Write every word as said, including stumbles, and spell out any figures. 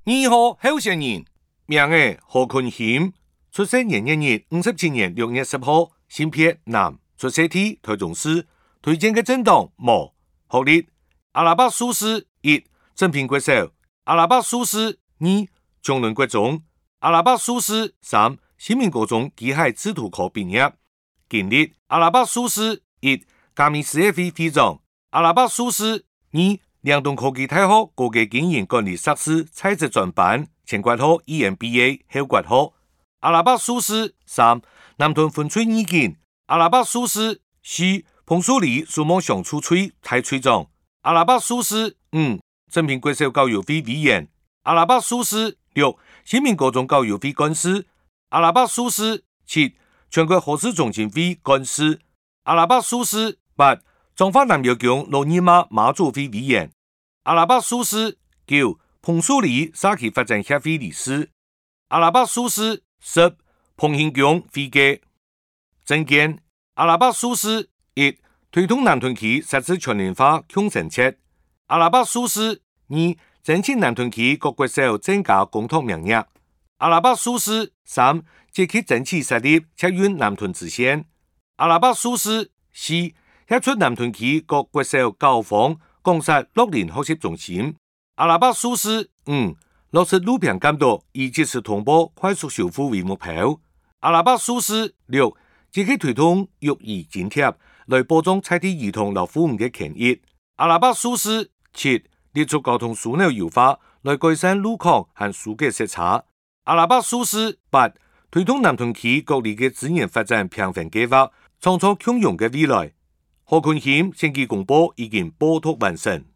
二號候選人，名係何坤興，出生年一月五十七年六月十號，性別男，出生地台中市，推薦嘅政黨無，學歷阿拉伯碩士一，正平國小，阿拉伯碩士二，中崙國中，阿拉伯碩士三，新民國中機械製圖科畢業，經歷阿拉伯碩士一，加密事業會會長，阿拉伯碩士二，兩棟科技大學國際經營管理碩士在職專班，前國學 E M B A 後國學，阿拉伯碩士三，南屯分區二建，阿拉伯碩士四，彭樹里數網上處區大區長，阿拉伯碩士五，正平國小教育會委員，阿拉伯碩士六，新民國中教育會幹事，阿拉伯碩士七，全國學術中心會幹事，阿拉伯碩士八，彰化南藥宮羅尼瑪媽祖會委員，阿拉伯碩士九，彭樹里社區發展協會理事，阿拉伯碩士十，彭興宮會計。政見阿拉伯碩士一，推動南屯區實施全齡化共生策，阿拉伯碩士二，爭取南屯區各國小增加公托名額，阿拉伯碩士三，積極爭取設立客運南屯支線，阿拉伯碩士四，協助南屯區各國小教房降設樂齡學習中心，阿拉伯碩士五，落實路邊監督以及時通報快速修復為目標，阿拉伯碩士六，積極推動育兒津貼來保障在地兒童老父母嘅權益，阿拉伯碩士七，列出交通樞紐優化來改善路況和疏解塞車，阿拉伯碩士八，推動南屯區各地嘅資源發展平衡計劃，創造共榮嘅未來。何坤興先期公布已經報讀完成。